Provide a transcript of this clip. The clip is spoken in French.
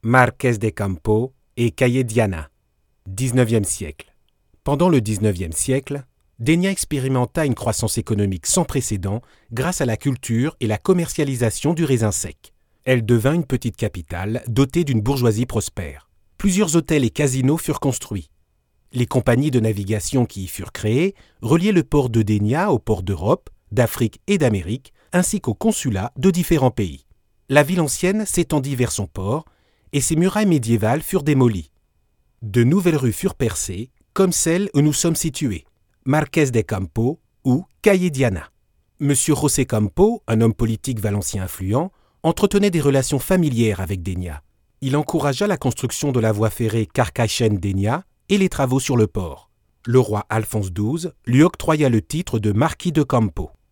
Marqués de Campo et Calle Diana, 19e siècle. Pendant le 19e siècle, Dénia expérimenta une croissance économique sans précédent grâce à la culture et la commercialisation du raisin sec. Elle devint une petite capitale dotée d'une bourgeoisie prospère. Plusieurs hôtels et casinos furent construits. Les compagnies de navigation qui y furent créées reliaient le port de Dénia aux ports d'Europe, d'Afrique et d'Amérique, ainsi qu'aux consulats de différents pays. La ville ancienne s'étendit vers son port et ses murailles médiévales furent démolies. De nouvelles rues furent percées, comme celle où nous sommes situés, Marqués de Campo ou Calle Diana. Monsieur José Campo, un homme politique valencien influent, entretenait des relations familières avec Dénia. Il encouragea la construction de la voie ferrée Carcaixent-Dénia et les travaux sur le port. Le roi Alphonse XII lui octroya le titre de marquis de Campo.